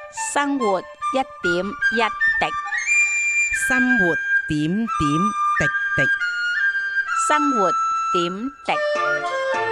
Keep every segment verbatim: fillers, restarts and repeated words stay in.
生活一點一滴， 生活點點滴滴。 生活點滴。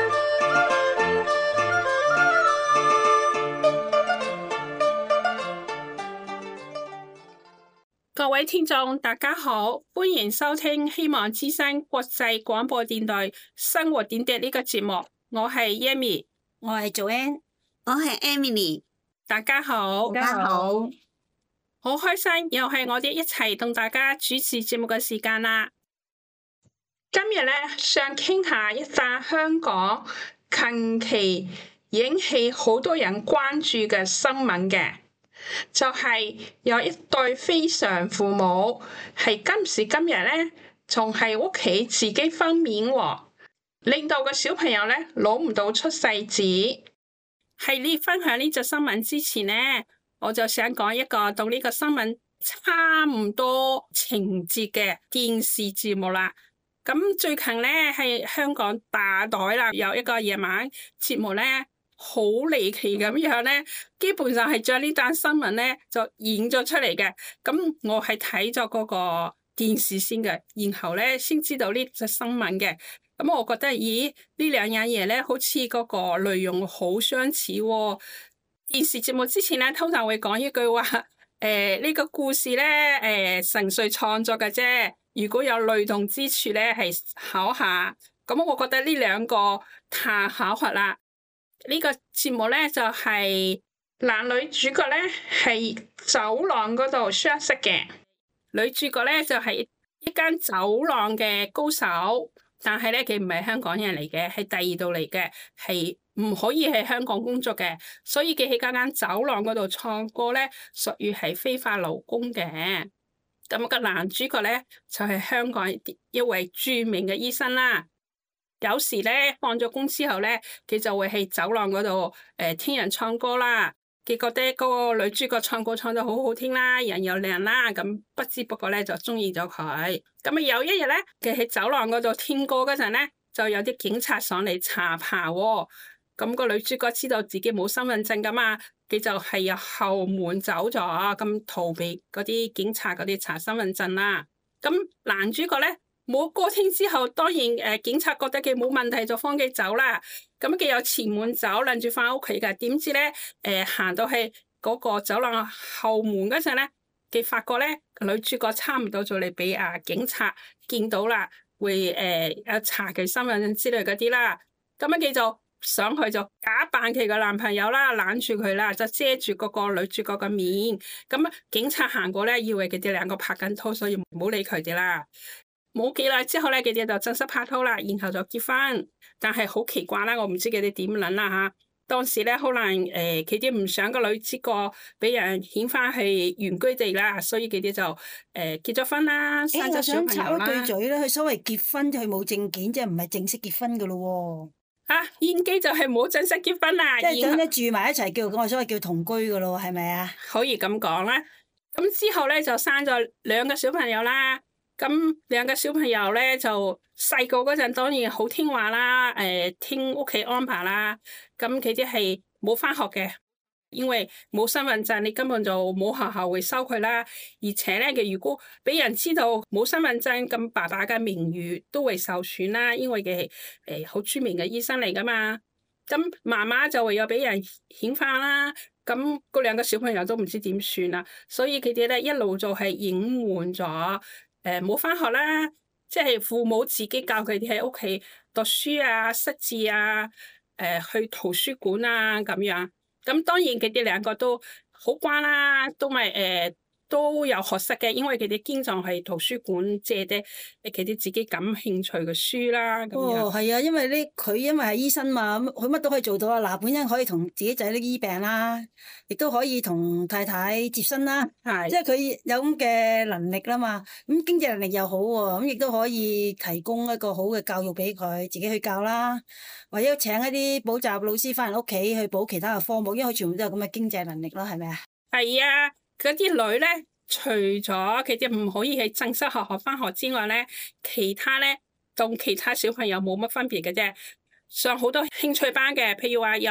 各位聽眾，大家好，歡迎收聽希望之聲國際廣播電台生活點滴呢個節目。我係 Yami， 我係 Joanne， 我係 Emily。 大家好， 大家好， 好開心，又係我哋一齊同大家主持節目嘅時間啦。今日咧，想傾下一單香港近期引起好多人關注嘅新聞嘅。就係有一對非常父母，係今時今日咧，仲係屋企自己分娩喎，令到個小朋友咧攞唔到出世紙。喺呢分享呢隻新聞之前咧，我就想講一個同呢個新聞差唔多情節嘅電視節目啦。咁最近咧係香港大台啦，有一個夜晚節目咧。好離奇咁樣咧，基本上係將呢單新聞咧就演咗出嚟嘅。咁我係睇咗嗰個電視先嘅，然後咧先知道呢隻新聞嘅。咁我覺得，咦，呢兩樣嘢咧，好似嗰個內容好相似喎。電視節目之前咧，通常會講一句話，誒、呃，呢、這個故事咧，誒、呃，純粹創作嘅啫。如果有雷同之處咧，係巧合。咁我覺得呢兩個太巧合啦。呢個節目咧就係男女主角咧係走廊嗰度相識嘅，女主角咧就係一間走廊嘅高手，但係咧佢唔係香港人嚟嘅，係第二度嚟嘅，係唔可以喺香港工作嘅，所以佢喺間間走廊嗰度唱歌咧，屬於係非法勞工嘅。咁個男主角咧就係香港一位著名嘅醫生啦。有時咧放咗工之後咧，佢就會喺走廊嗰度誒聽人唱歌啦。佢覺得嗰個女主角唱歌唱得好好聽啦，人又靚啦，咁不知不覺咧就中意咗佢。咁啊有一日咧，佢喺走廊嗰度聽歌嗰陣咧，就有啲警察上嚟查扒喎。咁個女主角知道自己冇身份證噶嘛，佢就係由後門走咗，咁逃避嗰啲警察嗰啲查身份證啦。咁男主角咧。冇歌聽之後，當然誒、呃、警察覺得佢冇問題，就放佢走啦。咁佢有前門走，諗住翻屋企㗎。點知咧誒行到去嗰個走廊後門嗰陣咧，佢發覺咧女主角差唔多就嚟俾啊警察見到啦，會誒有查佢身份證之類嗰啲啦。咁樣佢就上去就假扮佢個男朋友啦，攬住佢啦，就遮住嗰個女主角嘅面。咁警察行過咧，以為佢哋兩個拍緊拖，所以唔好理佢哋啦。冇幾耐之後咧，佢哋就正式拍拖啦，然後就結婚。但係好奇怪啦，我唔知佢哋點諗啦嚇。當時咧，可能誒佢哋唔想個女主角俾人遣返去原居地啦，所以佢哋就誒、呃、結咗婚啦，生咗小朋友啦。 誒、欸，我想插一句嘴咧，佢所謂結婚，佢冇證件，即係唔係正式結婚噶咯喎。 啊，現機就係冇正式結婚啦， 即係總之住埋一齊叫我所謂叫同居噶咯，係咪啊？ 可以咁講啦。咁之後咧就生咗兩個小朋友啦。咁兩個小朋友咧就細個嗰陣當然好聽話啦，誒、呃、聽屋企安排啦。咁佢啲係冇返學嘅，因為冇身份證，你根本就冇學校會收佢啦。而且咧，佢如果俾人知道冇身份證，咁爸爸嘅名譽都會受損啦。因為佢係誒好著名嘅醫生嚟噶嘛。咁媽媽就會有俾人遣返啦。咁嗰兩個小朋友都唔知點算啦，所以佢哋咧一路就係隱瞞咗。誒冇返學啦，即係父母自己教佢哋喺屋企讀書啊、識字啊、誒、呃、去圖書館啊咁樣。咁當然佢哋兩個都好乖啦，都咪誒、呃、都有學識嘅，因為佢哋經常係圖書館借啲佢哋自己感興趣嘅書啦。咁樣哦，係啊，因為呢佢因為係醫生嘛，佢乜都可以做到啊。嗱，本身可以同自己仔女醫病啦，亦都可以同太太接生啦， 係即係佢有咁嘅能力啦嘛。咁經濟能力又好喎，咁亦都可以提供一個好嘅教育俾佢，自己去教啦，或者請一啲補習老師翻嚟屋企去補其他嘅科目，因為佢全部都有咁嘅經濟能力啦，係咪啊？ 係啊，嗰啲女咧，除咗佢哋唔可以喺正式學校翻學之外咧，其他咧同其他小朋友冇乜分別嘅啫。上好多興趣班嘅，譬如話有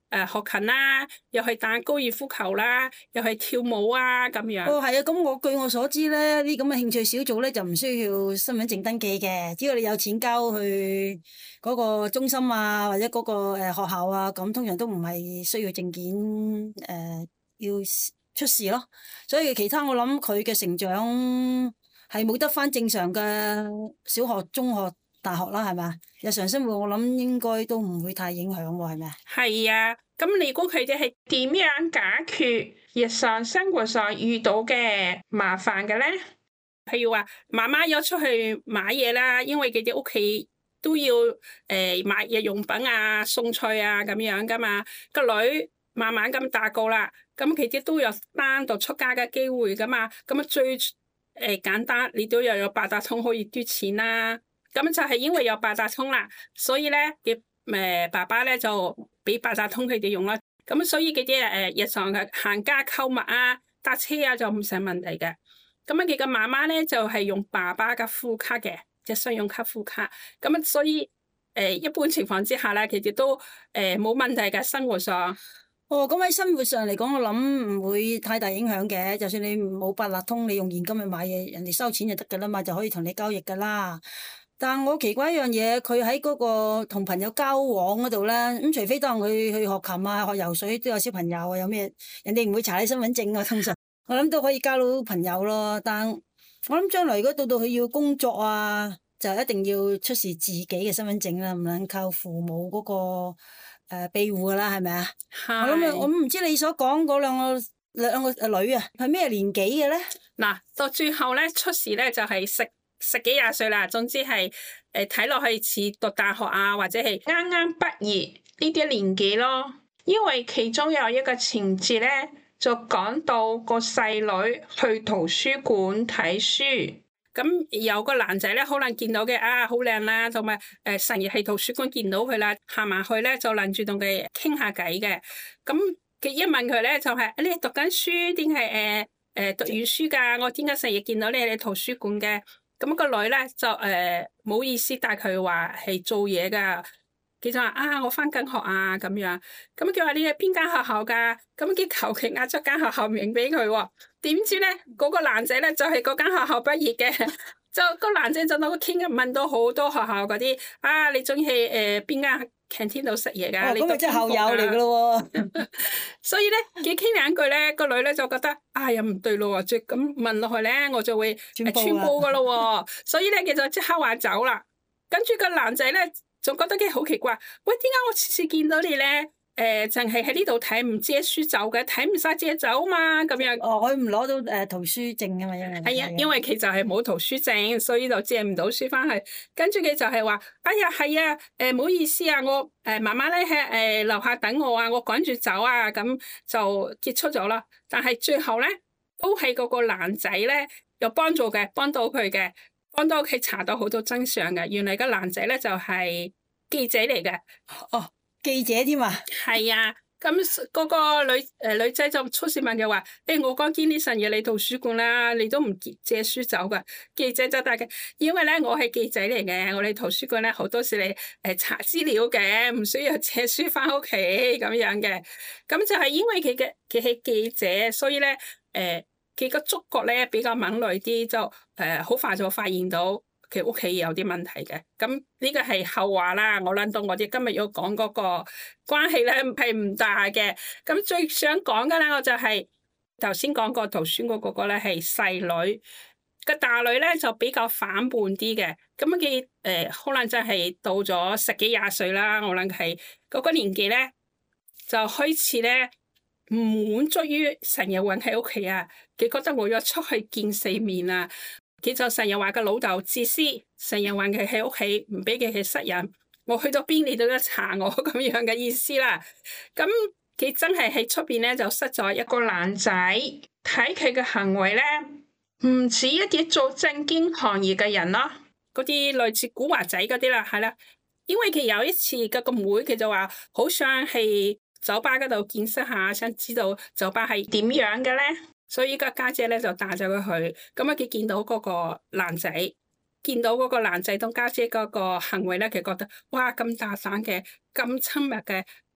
誒學琴啦，又去打高爾夫球啦，又去跳舞啊咁樣。 哦，係啊，咁我據我所知咧，呢咁嘅興趣小組咧就唔需要身份證登記嘅，只要你有錢交去嗰個中心啊，或者嗰個誒學校啊，咁通常都唔係需要證件誒、呃、要出示咯。所以其他我諗佢嘅成長係冇得返正常嘅小學、中學、大學啦，係咪？日常生活我諗應該都唔會太影響喎，係咪啊？ 係啊，咁你估佢哋係點樣解決日常生活上遇到嘅麻煩嘅咧？譬如話媽媽有出去買嘢啦，因為佢哋屋企都要誒、呃、買日用品啊、餸菜啊咁樣噶嘛。個女慢慢咁大個啦，咁佢哋都有單獨出街嘅機會噶嘛。咁啊最誒、呃、簡單，你都又有八達通可以嘟錢啦。咁就係因為有八達通啦，所以咧嘅誒爸爸咧就俾八達通佢哋用啦。咁所以佢啲誒日常嘅行街購物啊、搭車啊就唔成問題嘅。咁啊佢嘅媽媽咧就係、是、用爸爸嘅副卡嘅，即係信用卡副卡。咁啊所以誒、呃、一般情況之下咧，佢哋都誒冇、呃、問題嘅生活上。 哦，咁喺生活上嚟講，我諗唔會太大影響嘅。就算你冇八達通，你用現金去買嘢，人哋收錢就得噶啦嘛，就可以同你交易噶啦。但我奇怪一樣嘢，佢喺嗰個同朋友交往嗰度咧，咁除非當佢去學琴啊、學游水都有小朋友啊，有咩人哋唔會查你身份證啊，通常我諗都可以交到朋友咯。但我諗將來如果到到佢要工作啊，就一定要出示自己嘅身份證啦，唔能靠父母嗰、嗰個誒庇護噶啦，係咪啊？ 是我諗我唔知你所講嗰兩個兩個誒女啊，係咩年紀嘅咧？ 嗱，到最後咧出事咧就係十十幾廿歲啦，總之係誒睇落去似讀大學啊，或者係啱啱畢業呢啲年紀咯。因為其中有一個情節咧，就講到個細女去圖書館睇書，咁有個男仔咧可能見到嘅啊好靚啦，同埋誒成日喺圖書館見到佢啦，行埋去咧就諗住同佢傾下偈嘅。咁佢一問佢咧就係、是、你係讀緊書定係誒誒讀完書㗎？我點解成日見到你喺圖書館嘅？咁個女咧就誒唔好意思，但佢話係做嘢噶，佢就話啊我返緊學啊咁樣，咁佢話你係邊間學校噶？咁佢求其壓咗間學校名俾佢喎，點知咧嗰個男仔咧就係嗰間學校畢業嘅，就個男仔就同佢傾，問到好多學校嗰啲啊，你中意誒邊間canteen度食嘢噶？ 哦，咁咪即係校友嚟噶咯喎。 所以咧，佢傾兩句咧，個女咧就覺得啊，又唔對路喎，再咁問落去咧，我就會穿煲噶咯喎。所以咧，佢就即刻話走啦。跟住個男仔咧，仲覺得佢好奇怪，喂，點解我次次見到你咧？誒，淨係喺呢度睇，唔借書走嘅，睇唔晒借走嘛，咁樣。 哦，佢唔攞到誒圖書證啊嘛，因為係啊，因為佢就係冇圖書證，所以就借唔到書翻去。跟住佢就係話：哎呀，係啊，誒唔好意思啊，我誒媽媽咧喺誒樓下等我啊，我趕住走啊，咁就結束咗啦。但係最後咧，都係嗰個男仔咧有幫助嘅，幫到佢嘅，幫到佢查到好多真相嘅。原來個男仔咧就係記者嚟嘅。 哦。記者添啊， 係啊，咁嗰個女誒、呃、女仔就出事問佢話：誒、欸，我講見呢神嘢你圖書館啦，你都唔借書走噶。記者就大嘅，因為咧我係記者嚟嘅，我哋圖書館咧好多時你誒、呃、查資料嘅，唔需要借書翻屋企咁樣嘅。咁就係因為佢嘅佢係記者，所以咧誒佢個觸覺咧比較敏銳啲，就誒好、呃、快就發現到佢屋企有啲問題嘅，咁呢個係後話啦。我諗到我哋今日要講嗰個關係咧係唔大嘅。咁最想講嘅咧，我就係頭先講過圖書館嗰個咧係細女，個大女咧就比較反叛啲嘅。咁佢誒可能就係到咗十幾廿歲啦，我諗係嗰個年紀咧就開始咧唔滿足於成日韞喺屋企啊，佢覺得我要出去見世面啊。佢就成日話個老豆自私，成日韞佢喺屋企，唔俾佢去識人。我去到邊你都要查我咁樣嘅意思啦。咁佢真係喺出邊咧就識咗一個男仔，睇佢嘅行為咧唔似一啲做正經行業嘅人咯，嗰啲類似古惑仔嗰啲啦，係啦。因為佢有一次嘅個妹，佢就話好想去酒吧嗰度見識下，想知道酒吧係點樣嘅咧。所以個家姐咧就帶咗佢去，咁啊佢見到嗰個男仔，見到嗰個男仔同家姐嗰個行為咧，佢覺得哇咁大膽嘅，咁親密嘅，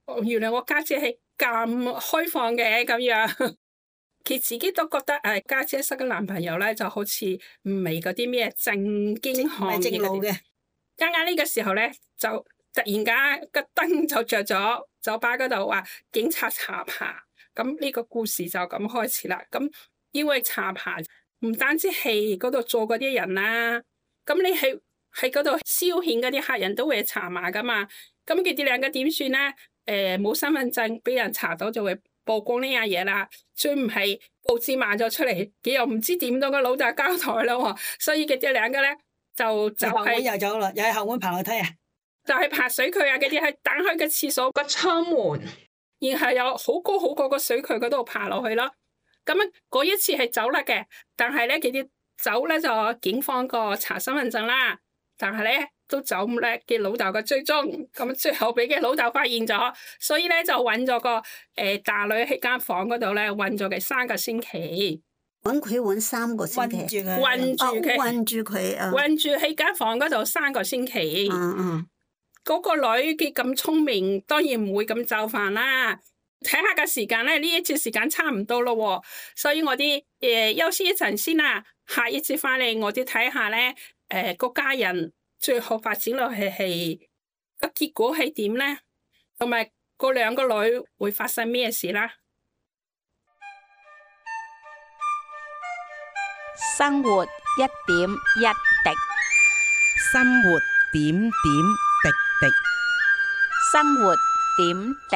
原來我家姐係咁開放嘅咁樣，佢自己都覺得誒家姐識嘅男朋友咧就好似唔係嗰啲咩正經行業嘅。啱啱呢個時候咧就突然間個燈就着咗，酒吧嗰度話警察查扒，咁呢個故事就咁開始啦。咁因為查扒唔單止係嗰度做嗰啲人啦，咁你係喺嗰度消遣嗰啲客人都會查埋噶嘛。咁佢哋兩個點算咧？誒、呃，冇身份證俾人查到就會曝光呢樣嘢啦。最唔係報紙賣咗出嚟，佢又唔知點到個老豆交代咯。所以佢哋兩個咧就就係、是、 又走啦，又喺後門爬樓梯啊， 就係爬水渠啊！佢哋係打開個廁所個窗門，然後有好高好高個水渠嗰度爬落去咯。咁啊，嗰一次係走甩嘅，但係咧佢哋走咧就警方個查身份證啦，但係咧。都走唔甩嘅老豆嘅追蹤，咁最後俾嘅老豆發現咗，所以咧就揾咗個誒、呃、大女喺間房嗰度咧，揾咗佢三個星期， 揾佢揾三個星期， 揾住佢， 揾住佢， 揾住喺間房嗰度三個星期。 嗯嗯， 嗰個女佢咁聰明，當然唔會咁就範啦。睇下個時間咧，呢一次時間差唔多咯，所以我啲誒、呃、休息一陣先啦，下一次翻嚟我哋睇下咧，誒、呃、個家人。最後發展落去係個結果係點咧？同埋嗰兩個女會發生咩事啦？ 生活一點一滴， 生活點點滴滴， 生活點滴。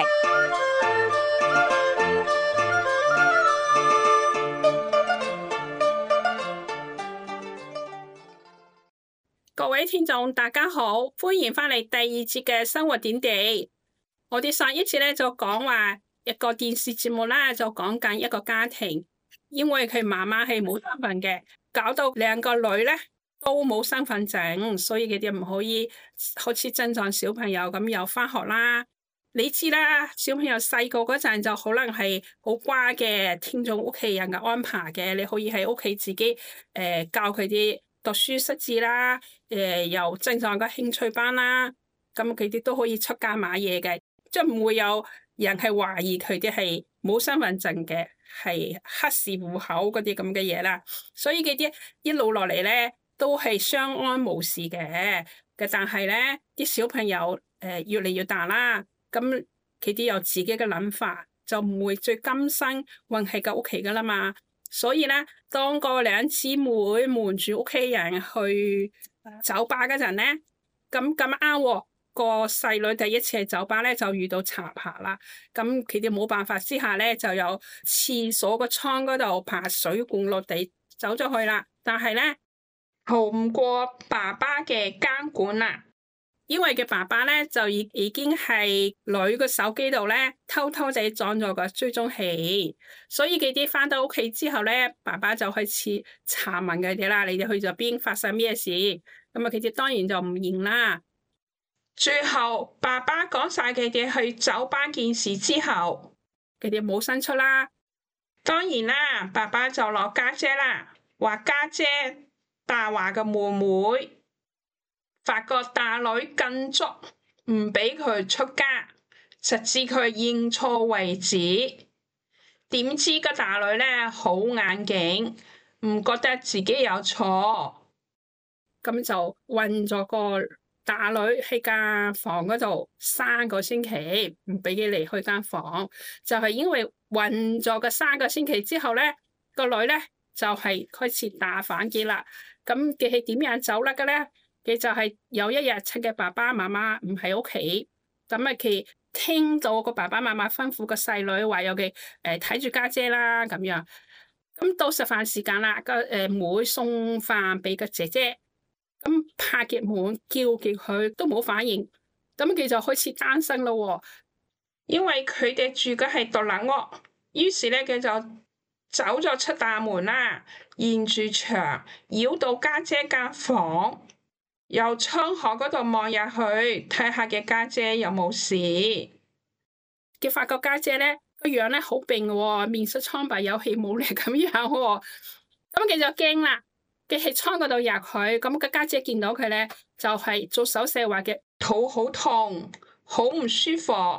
各位聽眾大家好，歡迎翻嚟第二節嘅生活點滴。我哋上一次咧就講話一個電視節目啦，就講緊一個家庭，因為佢媽媽係冇身份嘅，搞到兩個女咧都冇身份證，所以佢哋唔可以好似正常小朋友咁又翻學啦。你知啦，小朋友細個嗰陣就可能係好乖嘅，聽從屋企人嘅安排嘅，你可以喺屋企自己誒、呃、教佢啲。讀書識字啦，誒、呃，有正常嘅興趣班啦，咁佢哋都可以出街買嘢嘅，即係唔會有人係懷疑佢哋係冇身份證嘅，係黑市戶口嗰啲咁嘅嘢啦。所以佢啲一路落嚟咧都係相安無事嘅。嘅但係咧啲小朋友誒、呃、越嚟越大啦，咁佢哋有自己嘅諗法，就唔會再甘心混喺個屋企噶啦嘛。所以咧，當個兩姊妹瞞住屋企人去酒吧嗰陣咧，咁咁啱個細女第一次去酒吧咧就遇到查扒啦。咁佢哋冇辦法之下咧，就有廁所個窗嗰度爬水管落地走咗去啦。但係咧逃唔過爸爸嘅監管啦。因為嘅爸爸咧就已已經係女個手機度咧偷偷地裝咗個追蹤器，所以佢哋翻到屋企之後咧，爸爸就開始查問佢哋啦。你哋去咗邊？發生咩事？咁啊，佢哋當然就唔認啦。最後爸爸講晒佢哋去酒吧件事之後，佢哋冇伸出啦。當然啦，爸爸就落家姐啦，話家姐大話嘅妹妹。發覺大女更足，唔俾佢出家，直至佢認錯為止。點知個大女咧好眼鏡，唔覺得自己有錯，咁就困咗個大女喺間房嗰度三個星期，唔俾佢離開間房。就係、是、因為困咗個三個星期之後咧，個女咧就係、是、開始打反擊啦。咁佢係點樣走甩嘅咧？佢就係有一日趁嘅爸爸媽媽唔喺屋企，咁啊佢聽到個爸爸媽媽吩咐個細女話有佢誒睇住家姐啦咁樣。咁到食飯時間啦，個誒妹送飯俾個姐姐，咁拍極門叫極佢都冇反應，咁佢就開始擔心咯。因為佢哋住嘅係獨立屋，於是咧佢就走咗出大門啦，沿住牆繞到家姐間房。由窗口嗰度望入去，睇下嘅家姐有冇事。佢發覺家姐咧個樣咧好病嘅，面色蒼白，有氣冇力咁樣。咁佢就驚啦，佢喺窗嗰度入去，咁個家姐見到佢咧就係、是、做手勢話嘅肚好痛，好唔舒服。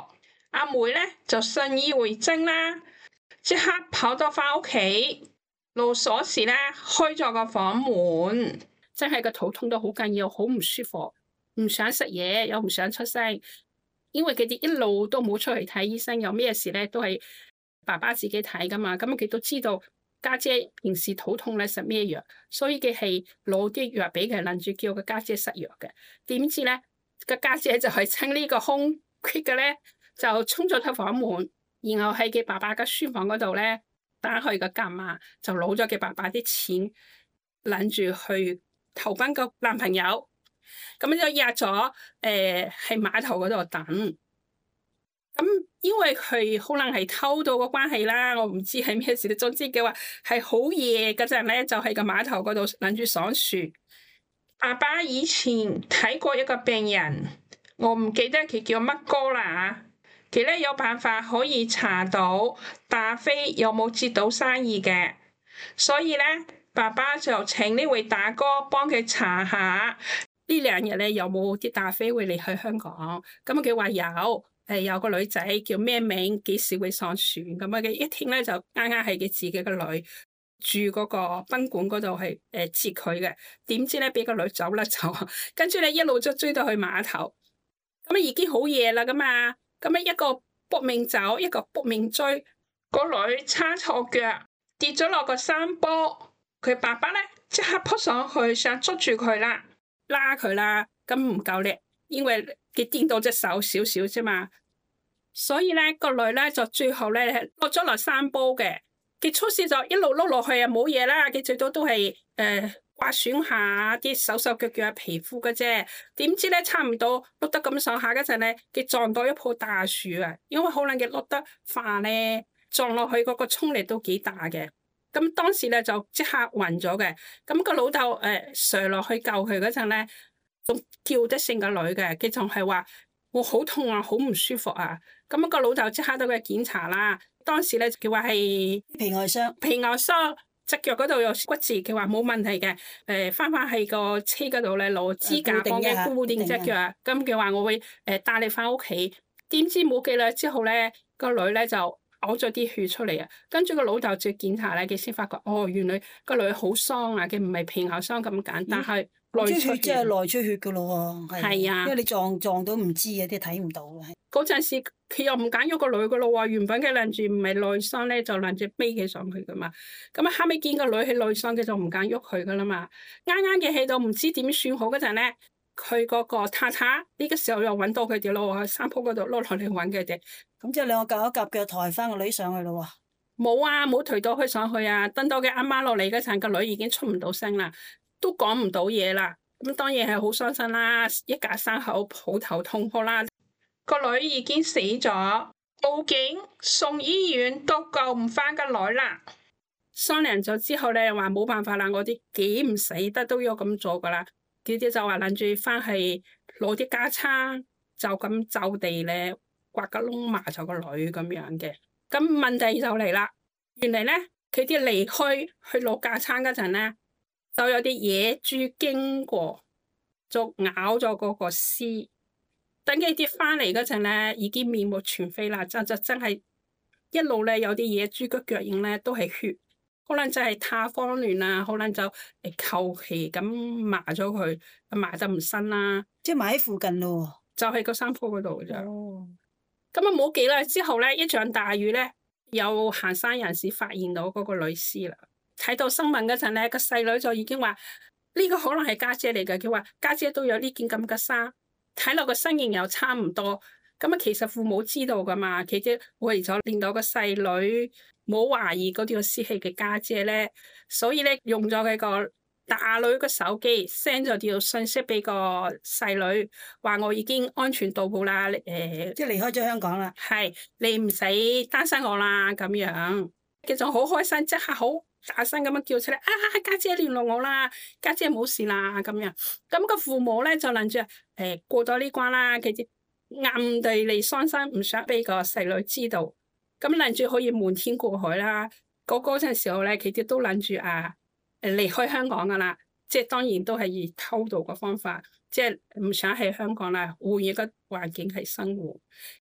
阿妹咧就信以為真啦，即刻跑咗翻屋企，攞鎖匙咧開咗個房門，真係個肚痛到好緊要，好唔舒服，唔想食嘢，又唔想出聲，因為佢哋一路都冇出去睇醫生，有咩事咧都係爸爸自己睇噶嘛，咁佢都知道家姐平時肚痛咧食咩藥，所以佢係攞啲藥俾佢，諗住叫個家姐食藥嘅。點知咧個家姐就係趁呢個空隙嘅咧，就衝咗出房門，然後喺佢爸爸嘅書房嗰度咧打開個夾碼，就攞咗佢爸爸啲錢，諗住去投奔個男朋友。咁就約咗誒喺碼頭嗰度等。咁因為佢可能係偷渡嘅關係啦，我唔知係咩事。總之嘅話係好夜嗰陣咧，就喺個碼頭嗰度諗住上船。爸爸以前睇過一個病人，我唔記得佢叫乜哥啦。佢咧有辦法可以查到大飛有冇接到生意嘅，所以咧爸爸就請呢位大哥幫佢查下呢兩日咧有冇啲大飛會離開香港。咁佢話有。誒有個女仔叫咩名，幾時會上船咁啊？佢一聽咧就啱啱係佢自己個女住嗰個賓館嗰度係誒接佢嘅，點知咧俾個女走甩咗，跟住咧一路就追到去碼頭，咁啊已經好夜啦噶嘛，咁啊一個搏命走，一個搏命追，個女差錯腳跌咗落個山坡，佢爸爸咧即刻撲上去想捉住佢啦，拉佢啦，咁唔夠力，因為佢掂到隻手少少啫嘛，所以咧個女咧就最後咧落咗落山坡嘅。佢初時就一路碌落去啊冇嘢啦，佢最多都係誒刮損下啲手手腳腳皮膚嘅啫。點知咧差唔多碌得咁上下嗰陣咧，佢撞到一棵大樹啊！因為可能佢碌得快咧，撞落去嗰個衝力都幾大嘅。咁當時咧就即刻暈咗嘅。咁個老豆誒上落去救佢嗰陣咧，仲叫得醒個女嘅，佢仲係話我好痛啊，好唔舒服啊。咁個老豆即刻都去檢查啦。當時咧佢話係皮外傷， 皮外傷，隻腳嗰度有骨折，佢話冇問題嘅。誒翻返喺個車嗰度咧攞支架幫佢固定隻腳。咁佢話我會誒帶你翻屋企。點知冇幾耐之後咧，個女咧就嘔咗啲血出嚟啊！跟住個老豆再檢查咧，佢先發覺哦，原來個女好傷啊，佢唔係皮外傷咁簡單，係內出血， 即係內出血噶咯喎。 係啊， 因為你撞撞到唔知嘅，啲睇唔到嘅。 嗰陣時佢又唔揀咗個女噶咯喎，原本佢諗住唔係內傷咧，就諗住孭佢上去噶嘛。咁啊，後尾見個女係內傷，佢就唔揀喐佢噶啦嘛。啱啱嘅喺度唔知點算好嗰陣咧，佢嗰個太太呢個時候又揾到佢哋咯喎，喺山坡嗰度攞落嚟揾佢哋。 咁即係兩個夾一夾腳抬翻個女上去咯喎。 冇啊，冇抬到佢上去啊。等到佢阿媽落嚟嗰陣，個女已經出唔到聲啦，都講唔到嘢啦。咁當然係好傷心啦，一家三口抱頭痛哭啦。個女已經死咗，報警送醫院都救唔翻個女啦。商量咗之後咧，話冇辦法啦，我啲幾唔死得都要咁做噶啦。佢哋就話諗住翻去攞啲架撐，就咁就地咧刮個窿埋咗個女咁樣嘅。咁問題就嚟啦，原嚟咧佢啲離開去攞架撐嗰陣咧，就有啲野豬經過，就咬咗嗰個屍。等佢跌翻嚟嗰陣咧，已經面目全非啦，就就真係一路咧有啲野豬嘅腳印咧都係血，可能就係太慌亂啦，可能就誒求其咁埋咗佢，埋得唔深啦， 即係埋喺附近咯喎， 就喺個山坡嗰度咋。 哦， 咁啊冇幾耐之後咧，一場大雨咧，有行山人士發現到嗰個女屍啦。睇到新聞嗰陣咧，個細女就已經話呢個可能係家姐嚟嘅，佢話家姐都有呢件咁嘅衫。睇落個身形又差唔多，咁啊其實父母知道噶嘛，佢即為咗令到個細女冇懷疑嗰條屍係嘅家姐咧，所以咧用咗佢個大女個手機 send 咗條信息俾個細女，話我已經安全到埗啦，誒、呃， 即係離開咗香港啦， 係你唔使擔心我啦咁樣，佢就好開心，即刻好大聲咁樣叫出嚟，啊家姐聯絡我啦，家姐冇事啦咁樣。咁個父母咧就諗住誒過咗呢關啦，佢哋暗地嚟傷心，唔想俾個細女知道，咁諗住可以瞞天過海啦。嗰嗰陣時候咧，佢哋都諗住啊誒離開香港噶啦，即係當然都係以偷渡嘅方法，即係唔想喺香港啦，換一個環境係生活。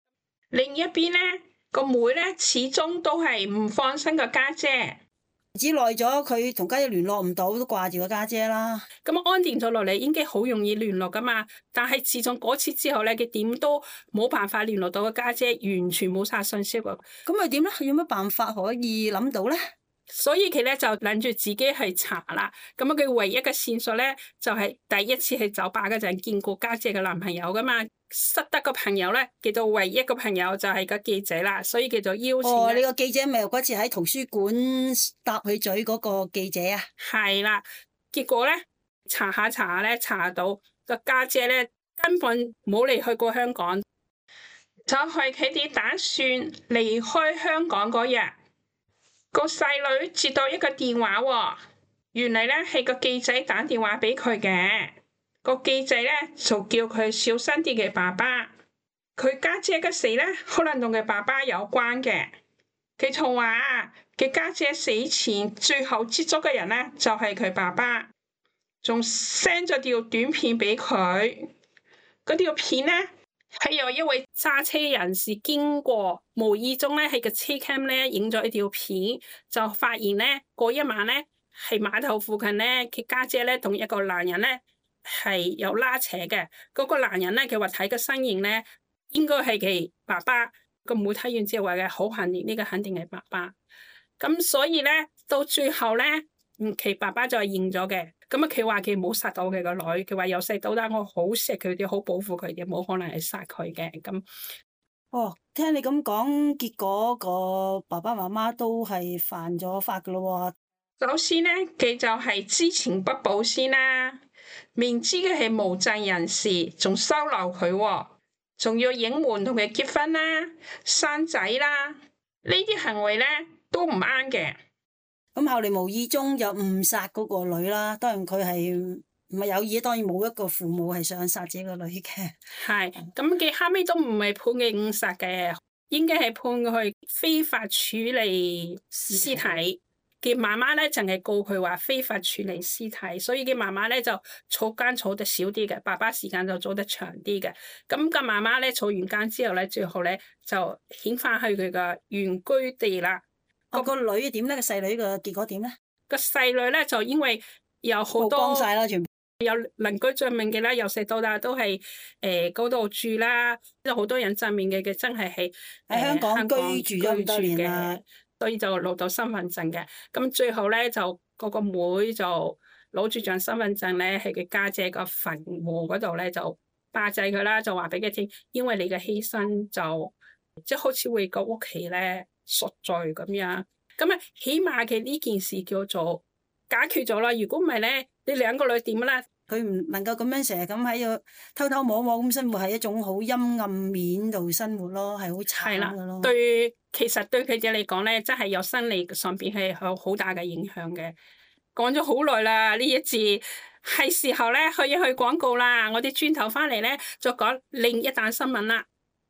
另一邊咧，個妹咧始終都係唔放心個家姐。 日子耐咗，佢同家姐聯絡唔到，都掛住個家姐啦。 咁安定咗落嚟，應該好容易聯絡噶嘛。但係自從嗰次之後咧，佢點都冇辦法聯絡到個家姐，完全冇晒信息喎。 咁佢點咧？有乜辦法可以諗到咧？ 所以佢咧就諗住自己去查啦。咁啊，佢唯一嘅線索咧就係、是、第一次去酒吧嗰陣見過家姐嘅男朋友噶嘛。識得個朋友咧，叫做唯一個朋友就係個記者啦，所以叫做邀請。 哦，你個記者咪嗰次喺圖書館搭佢嘴嗰個記者啊？ 係啦，結果咧查下查下咧查到個家姐咧根本冇離開過香港，就係佢哋打算離開香港嗰日，個細女接到一個電話喎，原嚟咧係個記者打電話俾佢嘅。個記者咧就叫佢小心啲嘅爸爸，佢家姐嘅死咧可能同佢爸爸有關嘅。佢仲話佢家姐死前最後接觸嘅人咧就係佢爸爸，仲 send 咗條短片俾佢。嗰條片咧係由一位揸車人士經過，無意中咧喺個車 cam 咧影咗一條片，就發現咧嗰一晚咧係碼頭附近咧佢家姐咧同一個男人咧係有拉扯嘅。嗰、那個男人咧佢話睇個身形咧應該係佢爸爸。個妹睇完之後話嘅好肯定呢個肯定係爸爸。咁所以咧到最後咧，嗯，佢爸爸就係認咗嘅。咁啊佢話佢冇殺到佢個女，佢話由細到大我好錫佢哋，好保護佢哋，冇可能係殺佢嘅。咁哦，聽你咁講，結果個爸爸媽媽都係犯咗法噶咯喎。 首先咧，佢就係知情不報先啦，明知嘅係無證人士，仲收留佢喎。仲要隱瞞同佢結婚啦、生仔啦，呢啲行為咧都唔啱嘅。 咁後嚟無意中又誤殺嗰個女啦，當然佢係唔係有意，當然冇一個父母係想殺自己個女嘅。 係，咁佢後尾都唔係判佢誤殺嘅，應該係判佢非法處理屍體。佢媽媽咧淨係告佢話非法處理屍體，所以佢媽媽咧就坐監坐得少啲嘅，爸爸時間就做得長啲嘅。咁個媽媽咧坐完監之後咧，最後咧就遣返去佢嘅原居地啦。 個個女點咧？個細女嘅結果點咧？ 個細女咧就因為有好多曝光晒啦，全部有鄰居證明嘅啦，由細到大都係誒嗰度住啦，有好多人證明嘅，佢真係係喺香港居住咗咁多年啦。 所以就攞到身份證嘅，咁最後咧就嗰個妹就攞住張身份證咧，喺佢家姐個墳墓嗰度咧就巴祭佢啦，就話俾佢聽，因為你嘅犧牲就即係好似為個屋企咧贖罪咁樣，咁啊起碼嘅呢件事叫做解決咗啦。如果唔係咧，你兩個女點咧？ 佢唔能夠咁樣成日咁喺度偷偷摸摸咁生活，係一種好陰暗面度生活咯，係好慘噶咯。 對，其實對佢哋嚟講咧，真係有生理上邊係有好大嘅影響嘅。講咗好耐啦，呢一節係時候咧去一去廣告啦。我哋轉頭翻嚟咧，就講另一單新聞啦。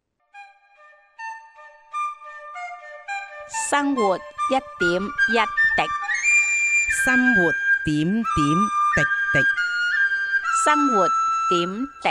生活一點一滴， 生活點點滴滴。 生活點滴。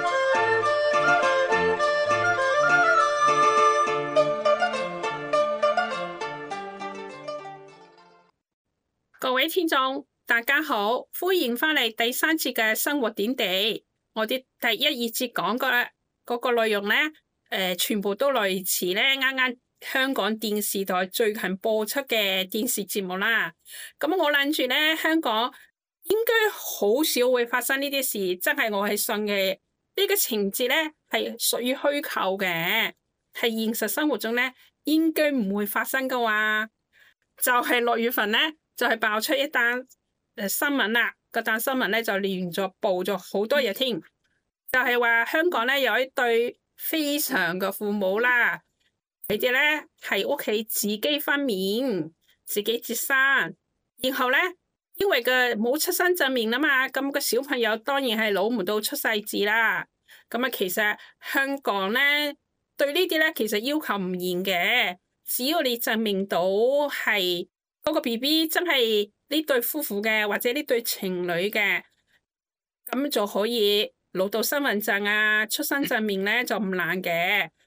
各位聽眾，大家好，歡迎翻嚟第三節嘅生活點滴。我哋第一二節講嘅嗰個內容咧，誒、呃，全部都類似咧，啱啱香港電視台最近播出嘅電視節目啦。咁我諗住咧，香港應該好少會發生呢啲事，真係我係信嘅。呢個情節咧係屬於虛構嘅，係現實生活中咧應該唔會發生嘅話，就係六月份咧就係爆出一單誒新聞啦。嗰單新聞咧就連續報咗好多日添，就係話香港咧有一對非常嘅父母啦，佢哋咧係屋企自己分娩，自己接生，然後咧。因為佢冇出生證明啦嘛，咁個小朋友當然係攞唔到出世紙啦。咁啊，其實香港咧對呢啲咧其實要求唔嚴嘅，只要你證明到係嗰個 B B 真係呢對夫婦嘅或者呢對情侶嘅，咁就可以攞到身份證啊、出生證明咧就唔難嘅。咁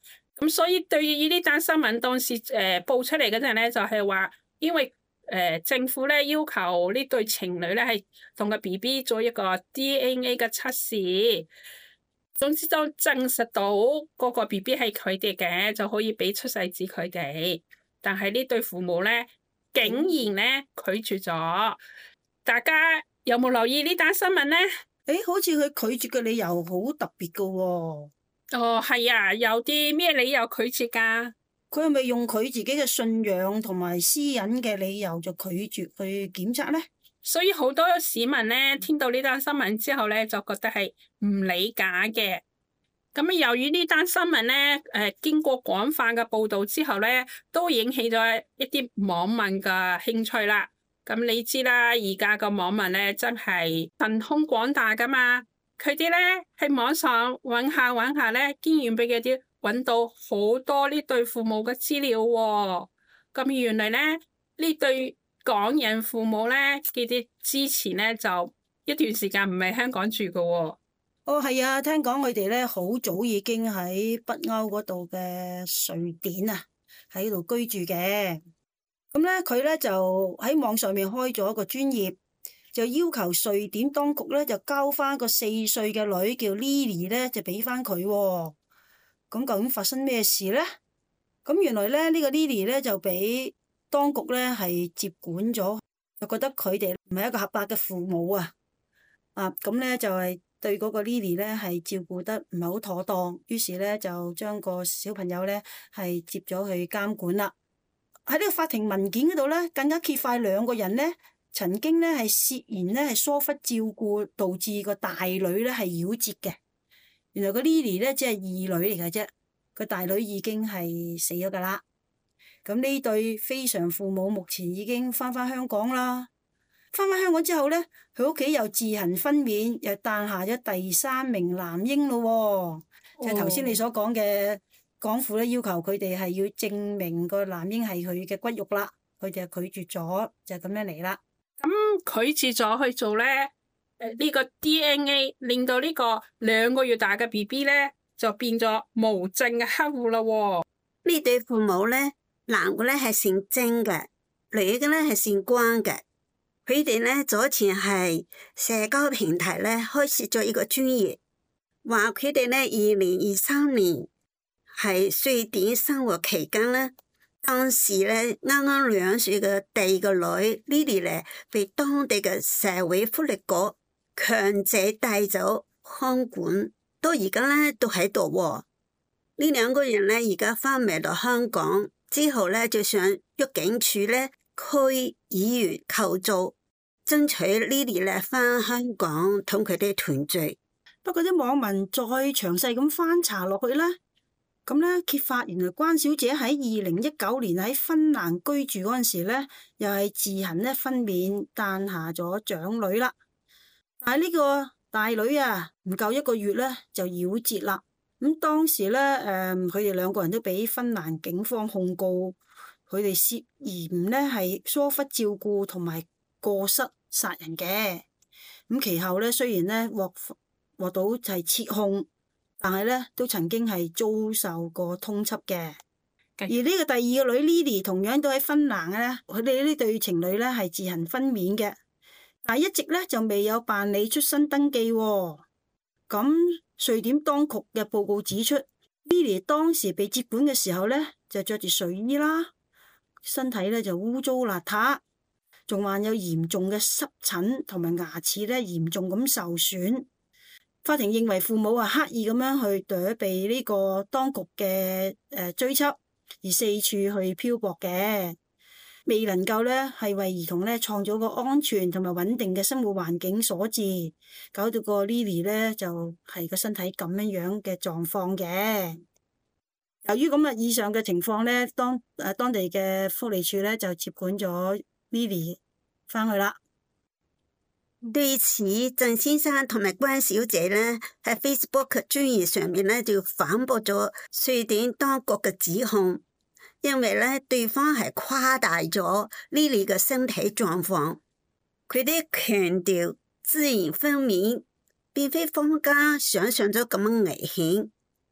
咁所以對於呢單新聞當時誒、呃、報出嚟嗰陣咧，就係、是、話因為誒、呃、政府咧要求呢對情侶咧係同個 B B 做一個 D N A 嘅測試，總之都證實到嗰個 B B 係佢哋嘅，就可以俾出世紙佢哋。但係呢對父母咧竟然咧拒絕咗。大家有冇留意呢單新聞咧？ 誒，好似佢拒絕嘅理由好特別噶喎。 哦，係啊，有啲咩理由拒絕㗎？ 佢係咪用佢自己嘅信仰同埋私隱嘅理由就拒絕去檢測咧？ 所以好多市民咧聽到呢單新聞之後咧，就覺得係唔理解嘅。咁啊，由於呢單新聞咧，誒經過廣泛嘅報導之後咧，都引起咗一啲網民嘅興趣啦。咁你知啦，而家個網民咧真係神通廣大噶嘛，佢哋咧喺網上揾下揾下咧，竟然俾佢啲揾到好多呢對父母嘅資料喎、哦。咁原來咧呢對港人父母咧，佢哋之前咧就一段時間唔喺香港住噶喎、哦。 哦，係啊，聽講佢哋咧好早已經喺北歐嗰度嘅瑞典啊，喺度居住嘅。咁咧，佢咧就喺網上面開咗一個專頁，就要求瑞典當局咧就交翻個四歲嘅女叫 Lily 咧，就俾翻佢。咁究竟發生咩事咧？咁原來咧呢個 Lily 咧就俾當局咧係接管咗，就覺得佢哋唔係一個合法嘅父母啊。啊，咁咧就係對嗰個 Lily 咧係照顧得唔係好妥當，於是咧就將個小朋友咧係接咗去監管啦。喺呢個法庭文件嗰度咧，更加揭發兩個人咧，曾經咧係涉嫌咧係疏忽照顧，導致個大女咧係夭折嘅。原來個 Lily 咧只係二女嚟嘅啫，個大女已經係死咗噶啦。咁呢對非常父母目前已經翻返香港啦。翻返香港之後咧，佢屋企又自行分娩，又誕下咗第三名男嬰咯、哦。就係頭先你所講嘅。港府咧要求佢哋係要證明個男嬰係佢嘅骨肉啦，佢哋就拒絕咗，就咁樣嚟啦。 咁拒絕咗去做咧，誒呢個 D N A 令到呢個兩個月大嘅 B B 咧就變咗無證嘅黑戶啦喎。 呢對父母咧，男嘅咧係姓曾嘅，女嘅咧係姓關嘅。佢哋咧早前係社交平台咧開設咗一個專頁，話佢哋咧二零二三年。係瑞典生活期間咧，當時咧啱啱兩歲嘅第二個女 Lily 咧，被當地嘅社會福利局強制帶走看管，到而家咧都喺度喎。呢兩個人咧而家翻嚟到香港之後咧，就想入境處咧區議員求助，爭取 Lily 咧翻香港同佢哋團聚。 不過啲網民再詳細咁翻查落去咧。咁咧揭發，原來關小姐喺二零一九年喺芬蘭居住嗰陣時咧，又係自行咧分娩誕下咗長女啦。但係呢個大女啊，唔夠一個月咧就夭折啦。咁當時咧，誒佢哋兩個人都俾芬蘭警方控告，佢哋涉嫌咧係疏忽照顧同埋過失殺人嘅。咁其後咧雖然咧獲獲到就係撤控。但係咧，都曾經係遭受過通緝嘅。而呢個第二個女 Lily 同樣都喺芬蘭嘅咧，佢哋呢對情侶咧係自行分娩嘅，但係一直咧就未有辦理出生登記喎。咁瑞典當局嘅報告指出 ，Lily 當時被接管嘅時候咧，就着住睡衣啦，身體咧就污糟邋遢，仲患有嚴重嘅濕疹同埋牙齒咧嚴重咁受損。法庭認為父母啊刻意咁樣去躲避呢個當局嘅誒追緝，而四處去漂泊嘅，未能夠咧係為兒童咧創造個安全同埋穩定嘅生活環境所致，搞到個 Lily 咧就係個身體咁樣樣嘅狀況嘅。由於咁啊以上嘅情況咧，當誒當地嘅福利處咧就接管咗 Lily 翻去啦。 對此，鄭先生同埋關小姐咧喺 Facebook 專頁上面咧就反駁咗瑞典當局嘅指控，因為咧對方係誇大咗 Lily 嘅身體狀況。佢哋強調自然分娩並非坊間想象咗咁樣危險，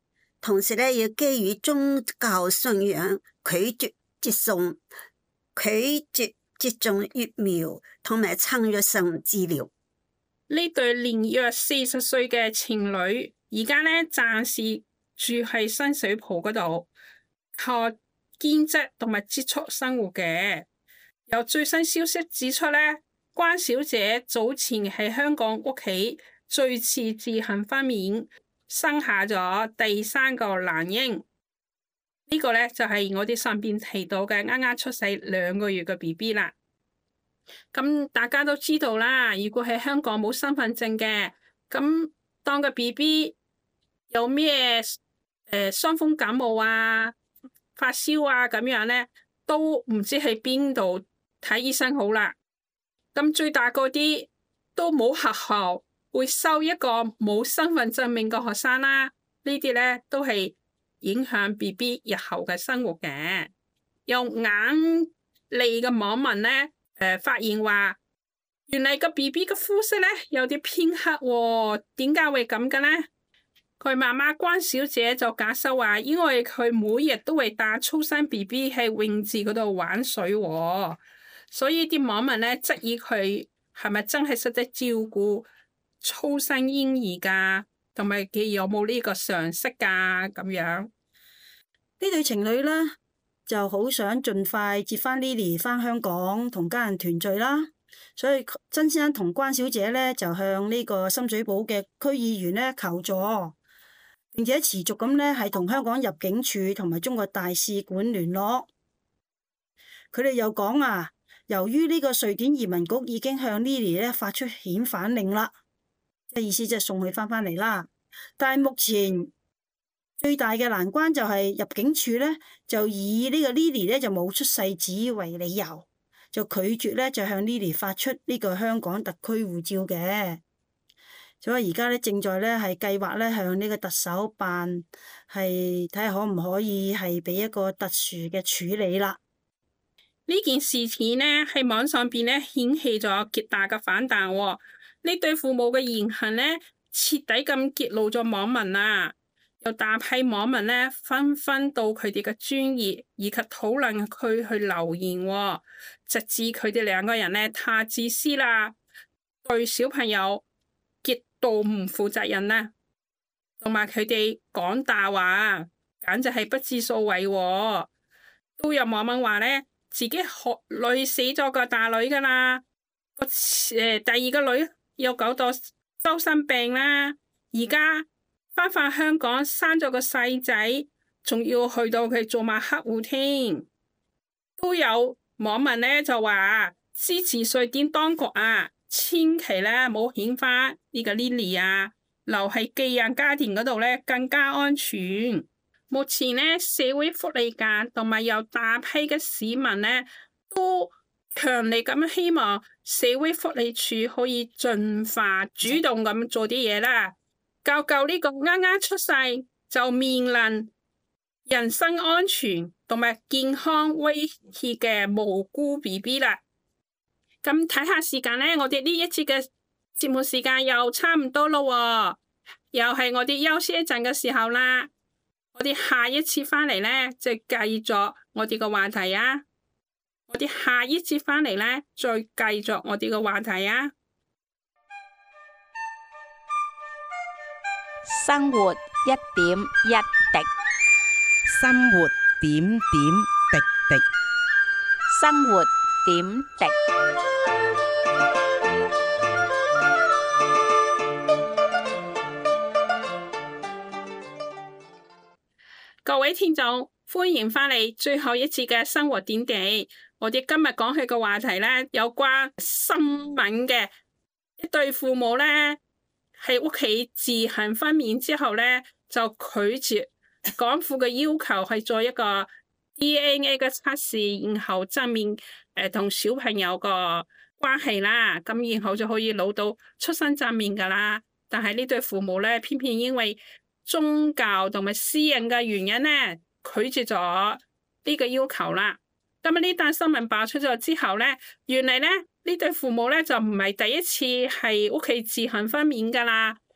同時咧要基於宗教信仰拒絕接送、拒絕接種疫苗同埋趁藥性治療。 呢對年約四十歲嘅情侶，而家咧暫時住喺新水浦嗰度，靠兼職同埋積蓄生活嘅。有最新消息指出咧，關小姐早前喺香港屋企最次自行分娩，生下咗第三個男嬰。呢、這個咧就係、是、我哋上邊提到嘅啱啱出世兩個月嘅 B B 啦。咁大家都知道啦，如果喺香港冇身份證嘅，咁當個 B B 有咩誒傷風感冒啊、發燒啊咁樣咧，都唔知喺邊度睇醫生好啦。咁最大嗰啲都冇學校會收一個冇身份證明嘅學生啦，呢啲咧都係影響 B B 日後嘅生活嘅。有眼利嘅網民咧。誒、呃，發現話原嚟個 B B 嘅膚色咧有啲偏黑喎，點解會咁嘅咧？佢媽媽關小姐就解釋話，因為佢每日都會帶初生 B B 喺泳池嗰度玩水喎，所以啲網民咧質疑佢係咪真係識得照顧初生嬰兒噶，同埋佢有冇呢個常識噶咁樣？ 呢對情侶咧，就好想盡快接翻 Lily 翻香港同家人團聚啦，所以曾先生同關小姐咧就向呢個深水埗嘅區議員咧求助，並且持續咁咧係同香港入境處同埋中國大使館聯絡。佢哋又講啊，由於呢個瑞典移民局已經向 Lily 咧發出遣返令啦，即係意思即係送佢翻返嚟啦，但係目前最大嘅難關就係入境處咧，就以呢個 Lily 咧就冇出世紙為理由，就拒絕咧就向 Lily 發出呢個香港特區護照嘅。所以而家咧正在咧係計劃咧向呢個特首辦係睇下可唔可以係俾一個特殊嘅處理啦。 呢件事件咧喺網上邊咧掀起咗極大嘅反彈喎。呢對父母嘅言行咧徹底咁揭露咗網民啊！有大批網民咧紛紛到佢哋嘅專頁以及討論區去留言，哦，直至佢哋兩個人咧太自私啦，對小朋友極度唔負責任啦，同埋佢哋講大話，簡直係不知所謂，哦。都有網民話咧，自己學累死咗個大女噶啦，個誒第二個女有搞到周身病啦，而家翻返香港生咗個細仔，仲要去到佢做埋客戶添。都有網民咧就話支持瑞典當局啊，千祈咧冇遣返呢個 Lily 啊，留喺寄養家庭嗰度咧更加安全。目前咧社會福利界同埋有大批嘅市民咧都強烈咁希望社會福利署可以盡快主動咁做啲嘢啦，救救呢個啱啱出世就面臨人身安全同埋健康威脅嘅無辜 B B 啦。咁睇下時間咧，我哋呢一節嘅節目時間又差唔多咯，又係我哋休息一陣嘅時候啦。我哋下一次翻嚟咧，就繼續我哋個話題啊！我哋下一節翻嚟咧，再繼續我哋個話題啊！ 生活一點一滴， 生活點點滴滴， 生活點滴。各位聽眾，歡迎翻嚟最後一次嘅生活點滴。我哋今日講起個話題咧，有關新聞嘅一對父母咧，喺屋企自行分娩之後咧，就拒絕港府嘅要求，係做一個 D N A 嘅測試，然後證明誒同小朋友個關係啦，咁然後就可以攞到出生證明噶啦。但係呢對父母咧，偏偏因為宗教同埋私人嘅原因咧，拒絕咗呢個要求啦。咁啊呢單新聞爆出咗之後咧，原嚟咧呢對父母咧就唔係第一次係屋企自行分娩噶啦。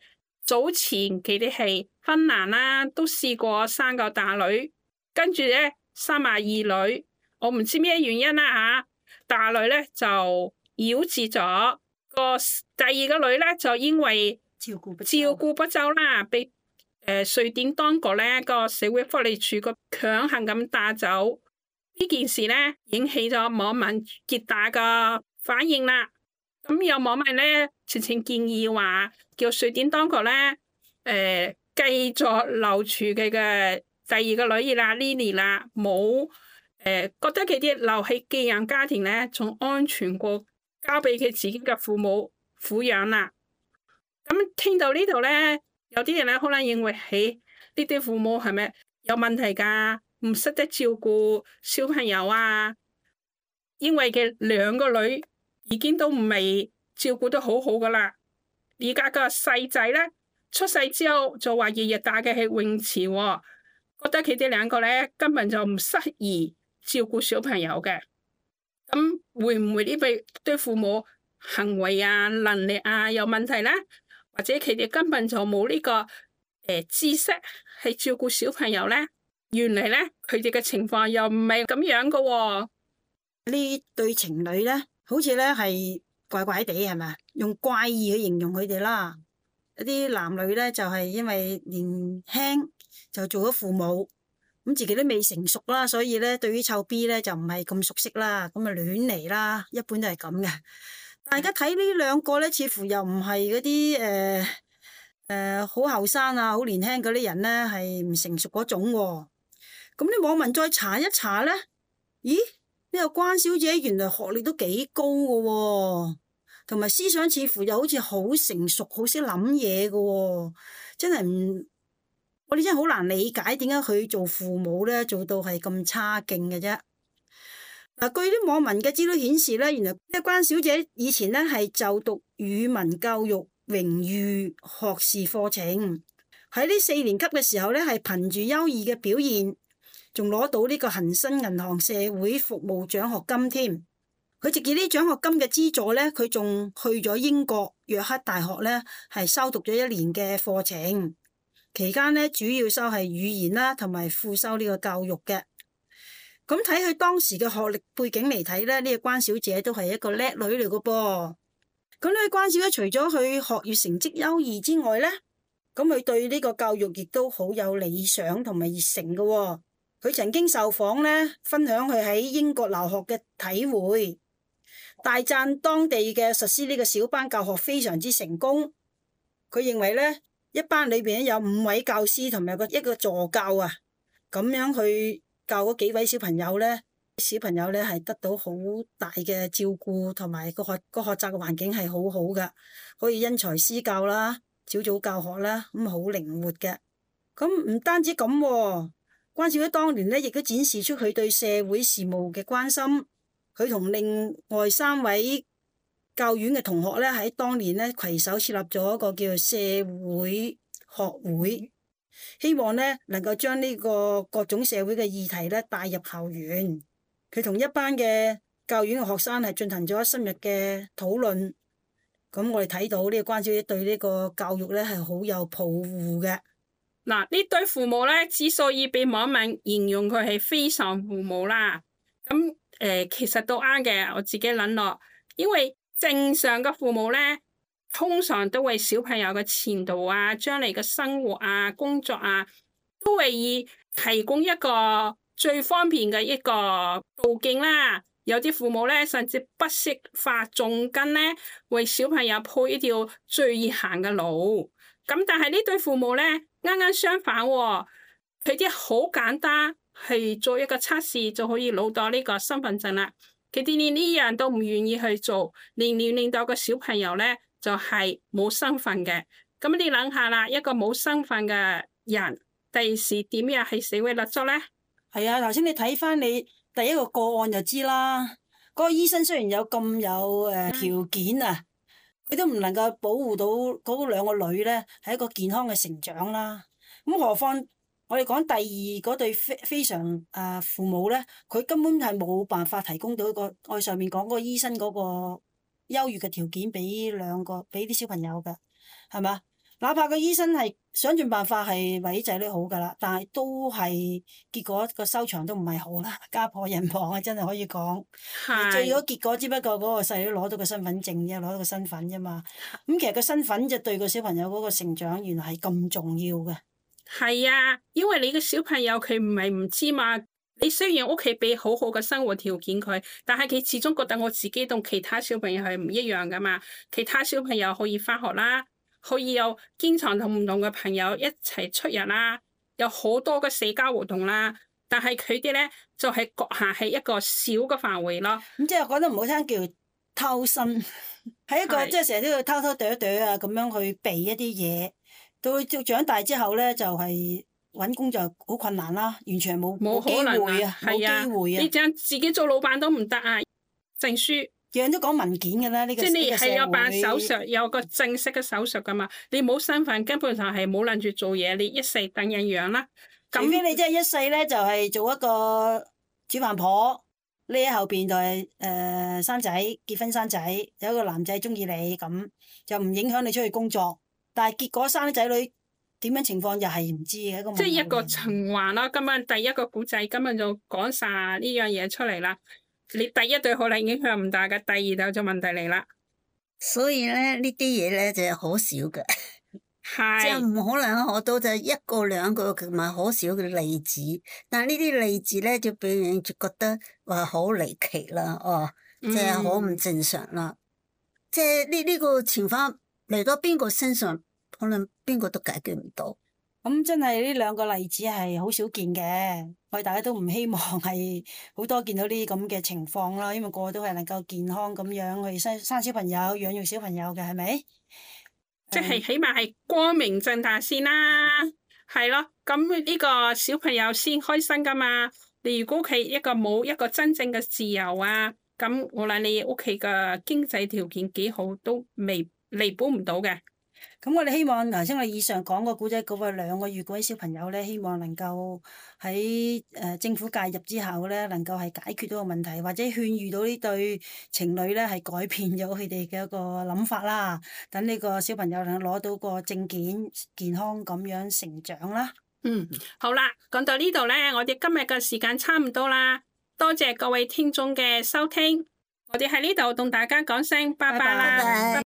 早前佢哋係芬蘭啦，都試過生個大女，跟住咧生埋二女。我唔知咩原因啦吓，大女咧就夭折咗，個第二個女咧就因為照顧不照顧不周啦，被誒瑞典當局咧個社會福利署個強行咁帶走。呢件事咧引起咗網民極大嘅反應啦。咁有網民咧直情建議話，叫瑞典當局咧誒、呃、繼續留住佢嘅第二個女兒啦 Lily 啦，冇誒、呃、覺得佢啲留喺寄養家庭咧仲安全過交俾佢自己嘅父母撫養啦。咁聽到呢度咧，有啲人咧可能認為，起呢啲父母係咪有問題㗎？唔識得照顧小朋友啊？因為佢兩個女已經都唔係照顧得好好噶啦。而家個細仔咧出世之後就話日日帶佢去泳池，哦，覺得佢哋兩個咧根本就唔適宜照顧小朋友嘅。咁會唔會呢對對父母行為啊、能力啊有問題咧？或者佢哋根本就冇呢、這個誒、呃、知識去照顧小朋友咧？原嚟咧佢哋嘅情況又唔係咁樣噶，哦。 呢對情侶咧，好似咧係怪怪地，係咪？用怪異去形容佢哋啦。一啲男女咧就係、是、因為年輕就做咗父母，咁自己都未成熟啦，所以咧對於臭 B 咧就唔係咁熟悉啦，咁啊亂嚟啦，一般都係咁嘅。大家睇呢兩個咧，似乎又唔係嗰啲誒誒好後生啊，好年輕嗰啲人咧，係唔成熟嗰種喎。咁啲網民再查一查咧，咦？呢個關小姐原來學歷都幾高㗎喎，同埋思想似乎又好似好成熟，好識諗嘢㗎喎，真係唔，我哋真係好難理解點解佢做父母咧做到係咁差勁嘅啫。嗱，據啲網民嘅資料顯示咧，原來呢關小姐以前咧係就讀語文教育榮譽學士課程，喺呢四年級嘅時候咧係憑住優異嘅表現，仲攞到呢個恒生銀行社會服務獎學金添。佢藉住呢獎學金嘅資助咧，佢仲去咗英國約克大學咧係修讀咗一年嘅課程，期間咧主要修係語言啦，同埋副修呢個教育嘅。咁睇佢當時嘅學歷背景嚟睇咧，呢個關小姐都係一個叻女嚟嘅噃。咁呢個關小姐除咗佢學業成績優異之外咧，咁佢對呢個教育亦都好有理想同埋熱誠嘅。佢曾經受訪咧，分享佢喺英國留學嘅體會，大讚當地嘅實施呢個小班教學非常之成功。佢認為咧，一班裏邊有五位教師同埋個一個助教啊，咁樣去教嗰幾位小朋友咧，小朋友咧係得到好大嘅照顧，同埋個學個學習嘅環境係好好噶，可以因材施教啦，小組教學啦，咁好靈活嘅。咁唔單止咁喎，關小姐當年咧亦都展示出佢對社會事務嘅關心。佢同另外三位教院嘅同學咧喺當年咧攜手設立咗一個叫做社會學會。希望咧能夠將呢個各種社會嘅議題咧帶入校園。佢同一班嘅教院嘅學生係進行咗深入嘅討論。咁我哋睇到呢個關小姐對呢個教育咧係好有抱負嘅。 嗱，呢對父母咧之所以被網民形容佢係非常父母啦，咁誒、呃、其實都啱嘅。我自己諗落，因為正常嘅父母咧，通常都為小朋友嘅前途啊、將來嘅生活啊、工作啊，都係以提供一個最方便嘅一個途徑啦。有啲父母咧，甚至不惜花重金咧，為小朋友鋪一條最易行嘅路。咁但係呢對父母咧，啱啱相反喎、哦，佢啲好簡單，係做一個測試就可以攞到呢個身份證啦。佢哋連呢樣都唔願意去做，令令令到個小朋友咧就係、是、冇身份嘅。咁你諗下啦，一個冇身份嘅人，第時點樣喺社會立足咧？ 係啊，頭先你睇翻你第一個個案就知啦。嗰、那個醫生雖然有咁有誒條件啊，佢都唔能夠保護到嗰兩個女咧係一個健康嘅成長啦。咁何況我哋講第二嗰對非非常誒父母咧，佢根本係冇辦法提供到一個我上面講嗰個醫生嗰個優越嘅條件俾兩個俾啲小朋友㗎，係嘛？ 哪怕個醫生係想盡辦法係為仔女好噶啦，但係都係結果個收場都唔係好啦，家破人亡啊，真係可以講。 係最好結果只不過嗰個細女攞到個身份證啫，攞到個身份啫嘛。咁其實個身份就對個小朋友嗰個成長原來係咁重要嘅。 係啊，因為你個小朋友佢唔係唔知嘛。你雖然屋企俾好好嘅生活條件佢，但係佢始終覺得我自己同其他小朋友係唔一樣噶嘛。其他小朋友可以返學啦，可以有經常同唔同嘅朋友一齊出入啦，有好多嘅社交活動啦。但係佢哋咧就係局限喺一個小嘅範圍咯。 咁即係講得唔好聽叫偷生，係一個係即係成日都要偷偷躲躲啊咁樣去避一啲嘢。到到長大之後咧，就係、是。搵工就好困難啦，完全冇冇可能機會啊，冇機會啊！ 你淨自己做老闆都唔得啊，證書樣樣都講文件㗎啦，呢、這個即係你係有辦手術， 有個正式嘅手術㗎嘛，你冇身份根本上係冇諗住做嘢，你一世等人養啦。 除非你真係一世咧，就係、是、做一個煮飯婆，呢喺後邊就係、是、誒、呃、生仔結婚生仔，有一個男仔中意你咁，就唔影響你出去工作。但係結果生啲仔女。點樣情況又係唔知嘅一個， 即係一個循環啦。今日第一個古仔，今日就講晒呢樣嘢出嚟啦。你第一對可能影響唔大嘅，第二就就問題嚟啦。 所以咧呢啲嘢咧就係好少嘅， 係即係唔可能學到就一個兩個同埋好少嘅例子。但係呢啲例子咧就俾人就覺得話好離奇啦，哦，即係好唔正常啦。嗯、即係呢呢個情況嚟到邊個身上？可能邊個都解決唔到， 咁真係呢兩個例子係好少見嘅，我哋大家都唔希望係好多見到呢啲咁嘅情況啦，因為個個都係能夠健康咁樣去生生小朋友、養育小朋友嘅，係咪？ 即係起碼係光明正大先啦，係咯，咁呢個小朋友先開心噶嘛。你如果佢一個冇一個真正嘅自由啊，咁無論你屋企嘅經濟條件幾好，都未彌補唔到嘅。 咁我哋希望頭先我以上講個古仔嗰個兩個月嗰啲小朋友咧，希望能夠喺誒政府介入之後咧，能夠係解決到個問題，或者勸喻到呢對情侶咧係改變咗佢哋嘅一個諗法啦。等呢個小朋友能攞到個證件，健康咁樣成長啦。 嗯，好啦，講到呢度咧，我哋今日嘅時間差唔多啦。多謝各位聽眾嘅收聽，我哋喺呢度同大家講聲拜拜啦。 拜拜。